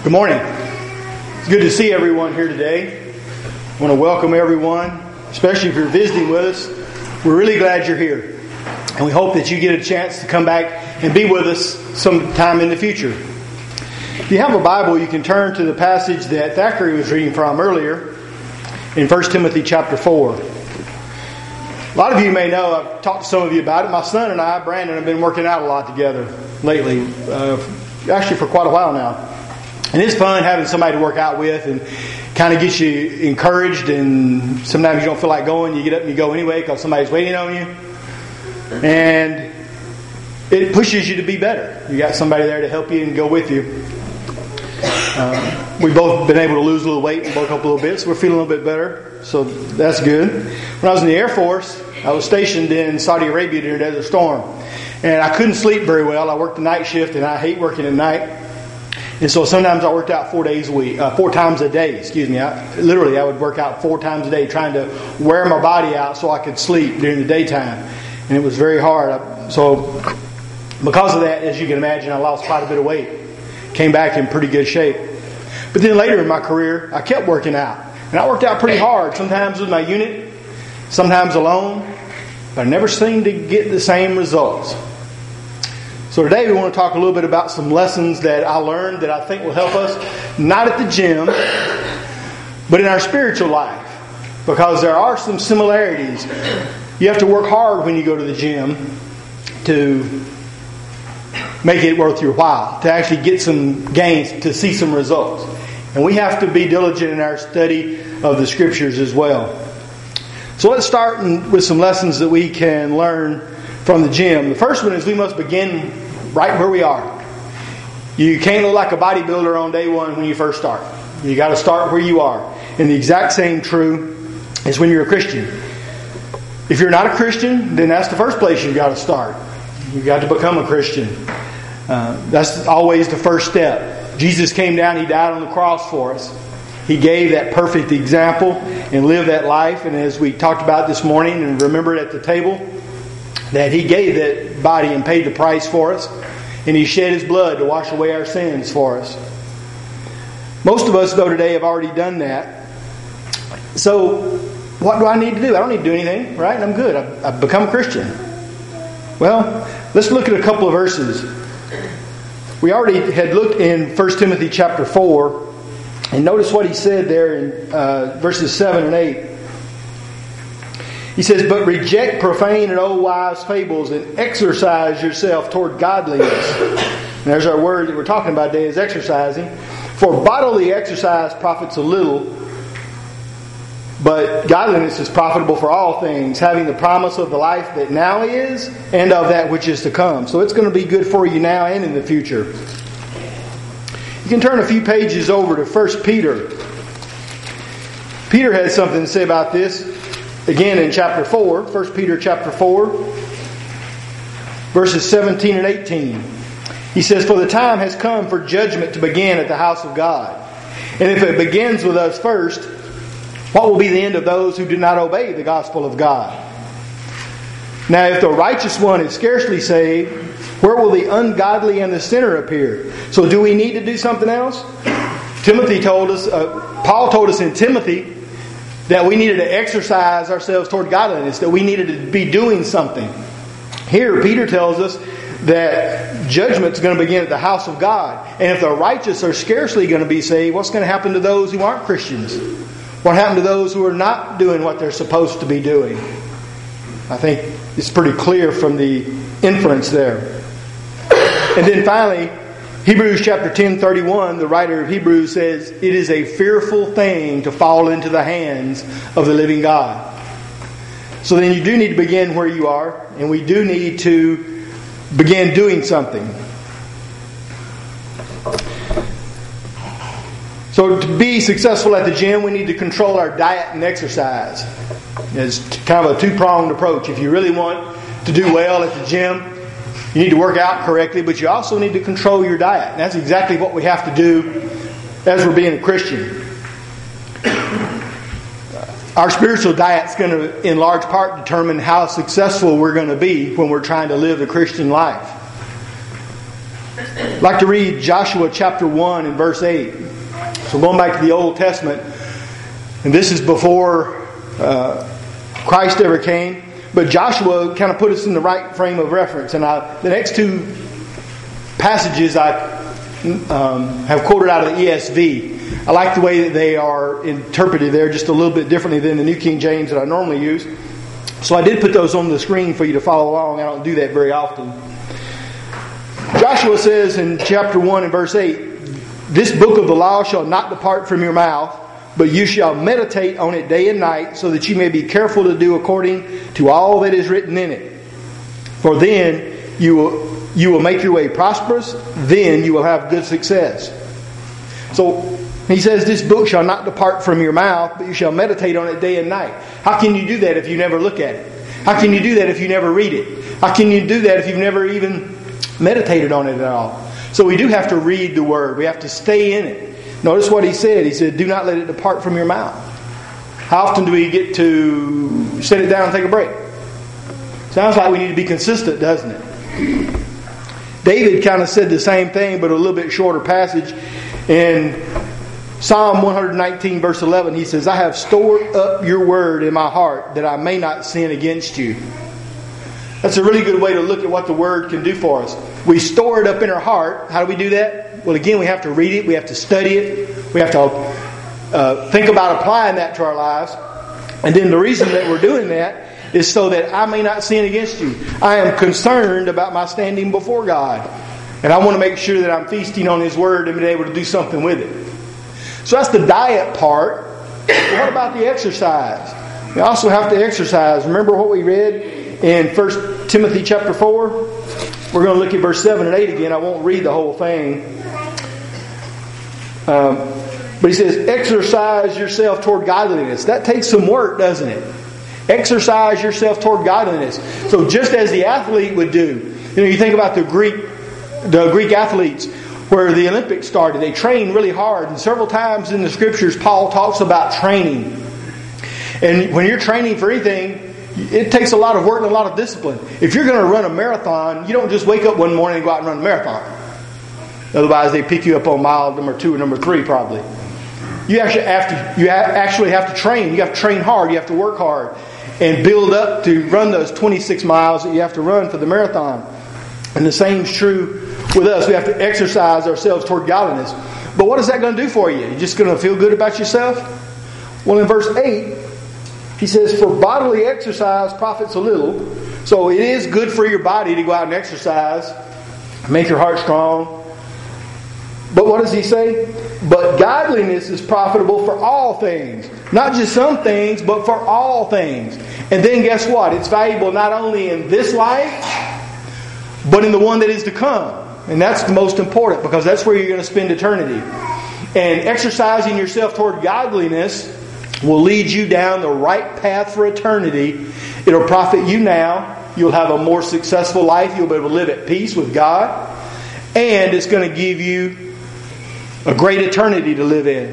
Good morning. It's good to see everyone here today. I want to welcome everyone, especially if you're visiting with us. We're really glad you're here. And we hope that you get a chance to come back and be with us sometime in the future. If you have a Bible, you can turn to the passage that Thackeray was reading from earlier in 1 Timothy chapter 4. A lot of you may know, I've talked to some of you about it. My son and I, Brandon, have been working out a lot together lately. Actually for quite a while now. And it's fun having somebody to work out with and kind of gets you encouraged, and sometimes you don't feel like going, you get up and you go anyway because somebody's waiting on you. And it pushes you to be better. You got somebody there to help you and go with you. We've both been able to lose a little weight and bulk up a little bit, so we're feeling a little bit better. So that's good. When I was in the Air Force, I was stationed in Saudi Arabia during Desert Storm. And I couldn't sleep very well. I worked the night shift, and I hate working at night. And so sometimes I worked out 4 times a day. I would work out 4 times a day, trying to wear my body out so I could sleep during the daytime. And it was very hard. So because of that, as you can imagine, I lost quite a bit of weight. Came back in pretty good shape. But then later in my career, I kept working out. And I worked out pretty hard. Sometimes with my unit, sometimes alone. But I never seemed to get the same results. So today we want to talk a little bit about some lessons that I learned that I think will help us, not at the gym, but in our spiritual life. Because there are some similarities. You have to work hard when you go to the gym to make it worth your while, to actually get some gains, to see some results. And we have to be diligent in our study of the Scriptures as well. So let's start with some lessons that we can learn from the gym. The first one is we must begin right where we are. You can't look like a bodybuilder on day one when you first start. You got to start where you are. And the exact same true is when you're a Christian. If you're not a Christian, then that's the first place you've got to start. You've got to become a Christian. That's always the first step. Jesus came down, He died on the cross for us. He gave that perfect example and lived that life. And as we talked about this morning and remembered at the table, that He gave that body and paid the price for us. And He shed His blood to wash away our sins for us. Most of us, though, today have already done that. So, what do I need to do? I don't need to do anything, right? I'm good. I've become a Christian. Well, let's look at a couple of verses. We already had looked in 1 Timothy chapter 4. And notice what he said there in verses 7 and 8. He says, "But reject profane and old wives' fables, and exercise yourself toward godliness." And there's our word that we're talking about today, is exercising. "For bodily exercise profits a little, but godliness is profitable for all things, having the promise of the life that now is, and of that which is to come." So it's going to be good for you now and in the future. You can turn a few pages over to 1 Peter. Peter had something to say about this. Again in chapter 4, 1 Peter chapter 4, verses 17 and 18. He says, "For the time has come for judgment to begin at the house of God. And if it begins with us first, what will be the end of those who do not obey the gospel of God? Now if the righteous one is scarcely saved, where will the ungodly and the sinner appear?" So do we need to do something else? Paul told us in Timothy that we needed to exercise ourselves toward godliness, that we needed to be doing something. Here, Peter tells us that judgment's going to begin at the house of God. And if the righteous are scarcely going to be saved, what's going to happen to those who aren't Christians? What happened to those who are not doing what they're supposed to be doing? I think it's pretty clear from the inference there. And then finally, Hebrews chapter 10:31, the writer of Hebrews says, "It is a fearful thing to fall into the hands of the living God." So then you do need to begin where you are, and we do need to begin doing something. So to be successful at the gym, we need to control our diet and exercise. It's kind of a two-pronged approach. If you really want to do well at the gym, you need to work out correctly, but you also need to control your diet. And that's exactly what we have to do as we're being a Christian. Our spiritual diet's going to, in large part, determine how successful we're going to be when we're trying to live the Christian life. I'd like to read Joshua chapter 1 and verse 8. So going back to the Old Testament, and this is before Christ ever came. But Joshua kind of put us in the right frame of reference. And the next two passages I have quoted out of the ESV. I like the way that they are interpreted there just a little bit differently than the New King James that I normally use. So I did put those on the screen for you to follow along. I don't do that very often. Joshua says in chapter 1 and verse 8, "This book of the law shall not depart from your mouth, but you shall meditate on it day and night, so that you may be careful to do according to all that is written in it. For then you will make your way prosperous, then you will have good success." So he says, this book shall not depart from your mouth, but you shall meditate on it day and night. How can you do that if you never look at it? How can you do that if you never read it? How can you do that if you've never even meditated on it at all? So we do have to read the Word. We have to stay in it. Notice what he said. He said, do not let it depart from your mouth. How often do we get to sit it down and take a break? Sounds like we need to be consistent, doesn't it? David kind of said the same thing, but a little bit shorter passage. In Psalm 119 verse 11, he says, "I have stored up your word in my heart, that I may not sin against you." That's a really good way to look at what the Word can do for us. We store it up in our heart. How do we do that? Well, again, we have to read it. We have to study it. We have to think about applying that to our lives. And then the reason that we're doing that is so that I may not sin against you. I am concerned about my standing before God. And I want to make sure that I'm feasting on His Word and being able to do something with it. So that's the diet part. But what about the exercise? We also have to exercise. Remember what we read in 1 Timothy chapter 4? We're going to look at verse 7 and 8 again. I won't read the whole thing. But he says, exercise yourself toward godliness. That takes some work, doesn't it? Exercise yourself toward godliness. So just as the athlete would do. You think about the Greek athletes where the Olympics started. They trained really hard. And several times in the Scriptures, Paul talks about training. And when you're training for anything, it takes a lot of work and a lot of discipline. If you're going to run a marathon, you don't just wake up one morning and go out and run a marathon. Otherwise, they pick you up on mile number 2 or number 3 probably. You actually have to train. You have to train hard. You have to work hard and build up to run those 26 miles that you have to run for the marathon. And the same is true with us. We have to exercise ourselves toward godliness. But what is that going to do for you? You're just going to feel good about yourself? Well, in verse 8, he says, "For bodily exercise profits a little." So it is good for your body to go out and exercise, make your heart strong. But what does he say? "But godliness is profitable for all things." Not just some things, but for all things. And then guess what? It's valuable not only in this life, but in the one that is to come. And that's the most important, because that's where you're going to spend eternity. And exercising yourself toward godliness will lead you down the right path for eternity. It'll profit you now. You'll have a more successful life. You'll be able to live at peace with God. And it's going to give you a great eternity to live in.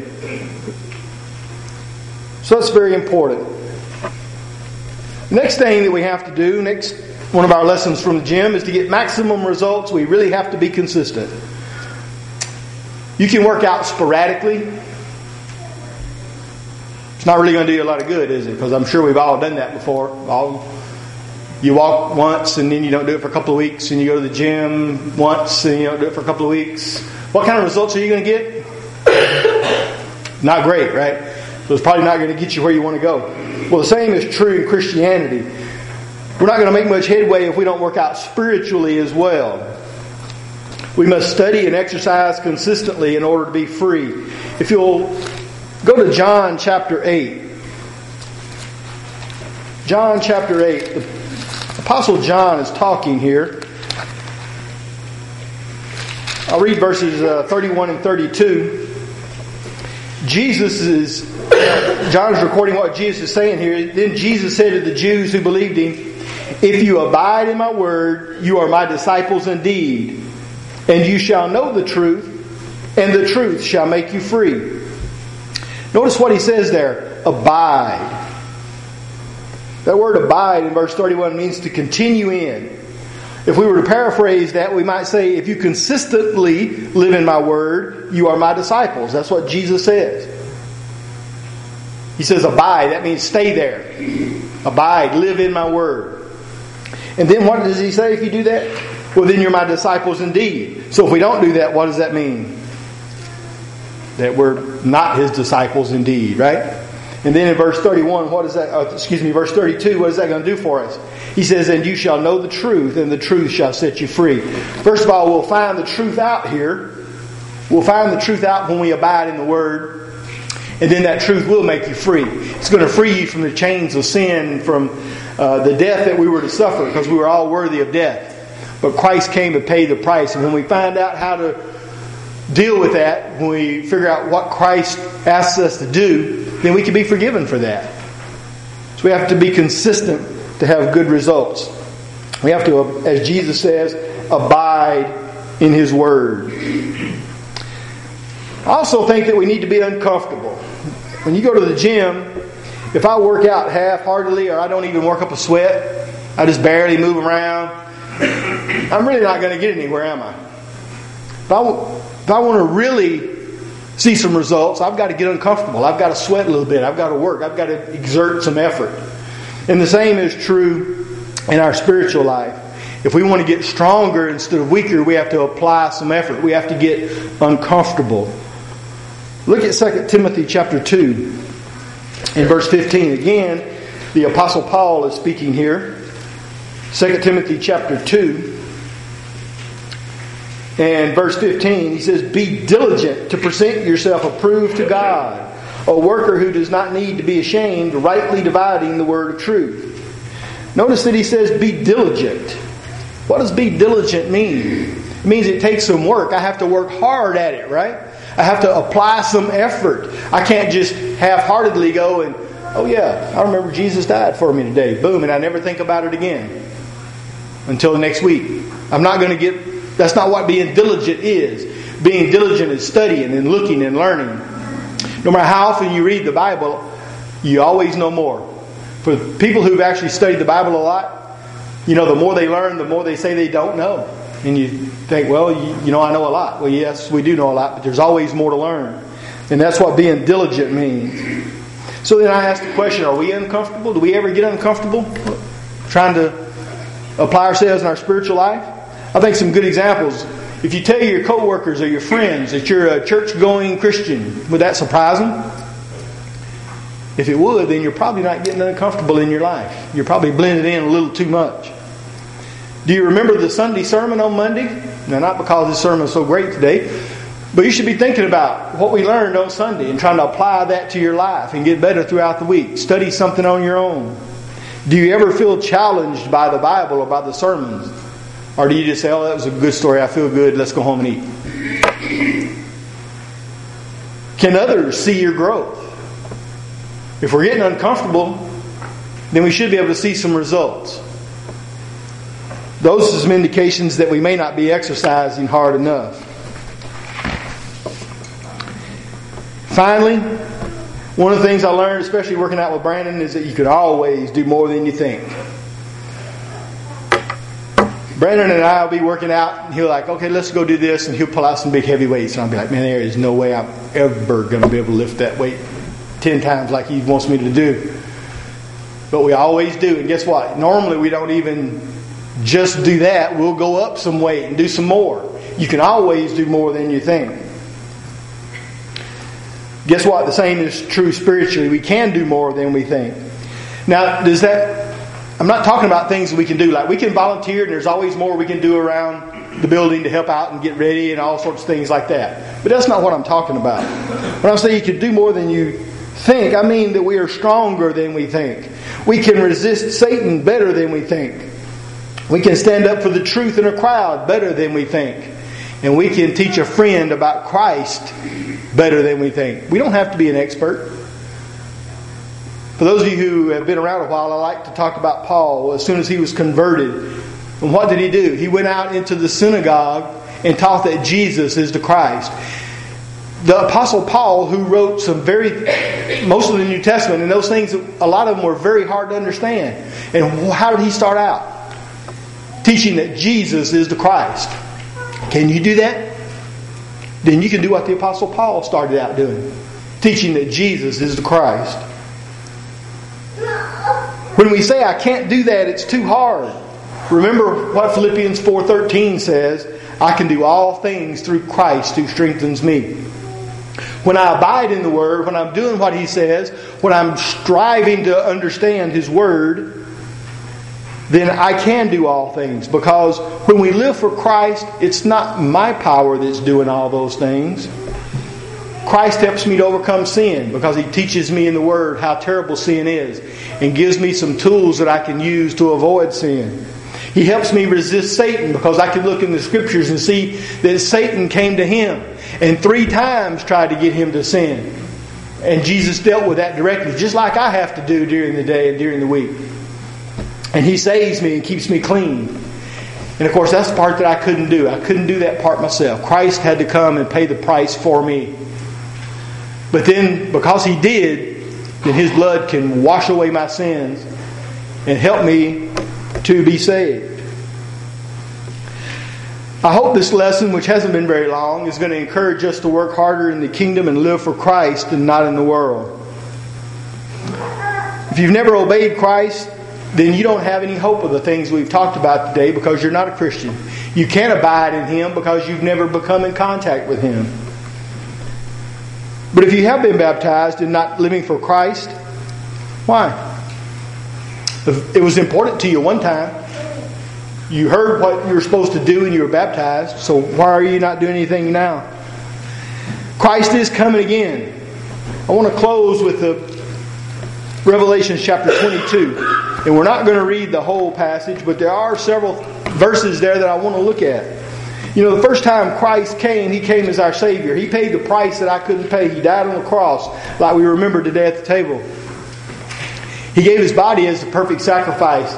So that's very important. The next thing that we have to do, one of our lessons from the gym, is to get maximum results. We really have to be consistent. You can work out sporadically. It's not really going to do you a lot of good, is it? Because I'm sure we've all done that before. You walk once and then you don't do it for a couple of weeks, and you go to the gym once and you don't do it for a couple of weeks. What kind of results are you going to get? Not great, right? So it's probably not going to get you where you want to go. Well, the same is true in Christianity. We're not going to make much headway if we don't work out spiritually as well. We must study and exercise consistently in order to be free. If you'll go to John chapter 8. John chapter 8. The Apostle John is talking here. I'll read verses 31 and 32. John is recording what Jesus is saying here. Then Jesus said to the Jews who believed him, "If you abide in my word, you are my disciples indeed. And you shall know the truth, and the truth shall make you free." Notice what he says there. Abide. That word abide in verse 31 means to continue in. If we were to paraphrase that, we might say, if you consistently live in my word, you are my disciples. That's what Jesus says. He says abide. That means stay there. Abide. Live in my word. And then what does he say if you do that? Well, then you're my disciples indeed. So if we don't do that, what does that mean? That we're not his disciples indeed, right? And then in verse 31, verse 32, what is that going to do for us? He says, and you shall know the truth, and the truth shall set you free. First of all, we'll find the truth out here. We'll find the truth out when we abide in the Word. And then that truth will make you free. It's going to free you from the chains of sin, from the death that we were to suffer, because we were all worthy of death. But Christ came to pay the price. And when we find out how to deal with that, when we figure out what Christ asks us to do, then we can be forgiven for that. So we have to be consistent to have good results. We have to, as Jesus says, abide in His Word. I also think that we need to be uncomfortable. When you go to the gym, if I work out half-heartedly or I don't even work up a sweat, I just barely move around, I'm really not going to get anywhere, am I? If I want to really see some results, I've got to get uncomfortable. I've got to sweat a little bit. I've got to work. I've got to exert some effort. And the same is true in our spiritual life. If we want to get stronger instead of weaker, we have to apply some effort. We have to get uncomfortable. Look at 2 Timothy chapter 2 in verse 15. Again, the Apostle Paul is speaking here. 2 Timothy chapter 2 and verse 15. He says, be diligent to present yourself approved to God, a worker who does not need to be ashamed, rightly dividing the word of truth. Notice that he says, be diligent. What does be diligent mean? It means it takes some work. I have to work hard at it, right? I have to apply some effort. I can't just half-heartedly go and, oh yeah, I remember Jesus died for me today. Boom, and I never think about it again until next week. That's not what being diligent is. Being diligent is studying and looking and learning. No matter how often you read the Bible, you always know more. For people who've actually studied the Bible a lot, the more they learn, the more they say they don't know. And you think, well, I know a lot. Well, yes, we do know a lot, but there's always more to learn. And that's what being diligent means. So then I ask the question, are we uncomfortable? Do we ever get uncomfortable trying to apply ourselves in our spiritual life? I think some good examples. If you tell your coworkers or your friends that you're a church-going Christian, would that surprise them? If it would, then you're probably not getting uncomfortable in your life. You're probably blending in a little too much. Do you remember the Sunday sermon on Monday? Now, not because this sermon is so great today, but you should be thinking about what we learned on Sunday and trying to apply that to your life and get better throughout the week. Study something on your own. Do you ever feel challenged by the Bible or by the sermons? Or do you just say, oh, that was a good story, I feel good, let's go home and eat? Can others see your growth? If we're getting uncomfortable, then we should be able to see some results. Those are some indications that we may not be exercising hard enough. Finally, one of the things I learned, especially working out with Brandon, is that you can always do more than you think. Brandon and I will be working out, and he'll like, okay, let's go do this, and he'll pull out some big heavy weights, and I'll be like, man, there is no way I'm ever going to be able to lift that weight 10 times like he wants me to do. But we always do, and guess what? Normally we don't even just do that. We'll go up some weight and do some more. You can always do more than you think. Guess what? The same is true spiritually. We can do more than we think. Now, I'm not talking about things that we can do. Like we can volunteer and there's always more we can do around the building to help out and get ready and all sorts of things like that. But that's not what I'm talking about. When I'm saying you can do more than you think, I mean that we are stronger than we think. We can resist Satan better than we think. We can stand up for the truth in a crowd better than we think. And we can teach a friend about Christ better than we think. We don't have to be an expert. For those of you who have been around a while, I like to talk about Paul as soon as he was converted. And what did he do? He went out into the synagogue and taught that Jesus is the Christ. The Apostle Paul, who wrote most of the New Testament, and those things, a lot of them were very hard to understand. And how did he start out? teaching that Jesus is the Christ. Can you do that? Then you can do what the Apostle Paul started out doing, teaching that Jesus is the Christ. When we say, I can't do that, it's too hard. Remember what Philippians 4:13 says, I can do all things through Christ who strengthens me. When I abide in the Word, when I'm doing what He says, when I'm striving to understand His Word, then I can do all things. Because when we live for Christ, it's not my power that's doing all those things. Christ helps me to overcome sin because He teaches me in the Word how terrible sin is and gives me some tools that I can use to avoid sin. He helps me resist Satan because I can look in the Scriptures and see that Satan came to Him and 3 times tried to get Him to sin. And Jesus dealt with that directly, just like I have to do during the day and during the week. And He saves me and keeps me clean. And of course, that's the part that I couldn't do. I couldn't do that part myself. Christ had to come and pay the price for me. But then, because He did, then His blood can wash away my sins and help me to be saved. I hope this lesson, which hasn't been very long, is going to encourage us to work harder in the kingdom and live for Christ and not in the world. If you've never obeyed Christ, then you don't have any hope of the things we've talked about today because you're not a Christian. You can't abide in Him because you've never become in contact with Him. But if you have been baptized and not living for Christ, why? It was important to you one time. You heard what you were supposed to do when you were baptized, so why are you not doing anything now? Christ is coming again. I want to close with the Revelation chapter 22. And we're not going to read the whole passage, but there are several verses there that I want to look at. You know, the first time Christ came, He came as our Savior. He paid the price that I couldn't pay. He died on the cross, like we remember today at the table. He gave His body as the perfect sacrifice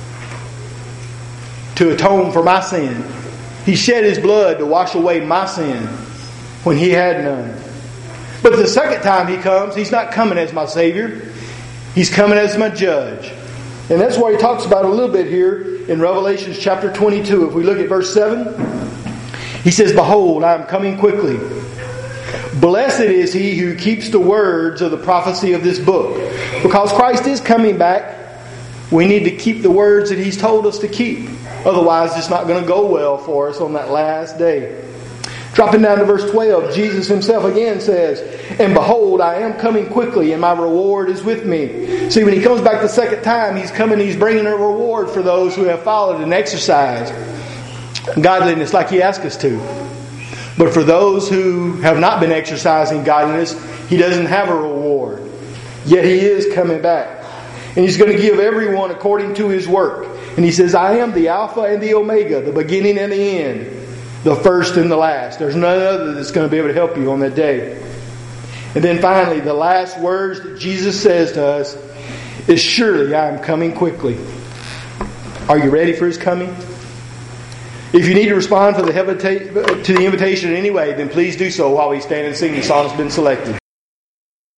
to atone for my sin. He shed His blood to wash away my sin when He had none. But the second time He comes, He's not coming as my Savior. He's coming as my judge. And that's what He talks about a little bit here in Revelation chapter 22. If we look at verse 7, He says, Behold, I am coming quickly. Blessed is he who keeps the words of the prophecy of this book. Because Christ is coming back, we need to keep the words that He's told us to keep. Otherwise, it's not going to go well for us on that last day. Dropping down to verse 12, Jesus Himself again says, And behold, I am coming quickly, and my reward is with me. See, when He comes back the second time, He's coming, He's bringing a reward for those who have followed and exercised godliness like He asked us to. But for those who have not been exercising godliness, He doesn't have a reward. Yet He is coming back. And He's going to give everyone according to his work. And He says, I am the Alpha and the Omega, the beginning and the end, the first and the last. There's none other that's going to be able to help you on that day. And then finally, the last words that Jesus says to us is, Surely I am coming quickly. Are you ready for His coming? If you need to respond to the invitation in any way, then please do so while we stand and sing the song that's been selected.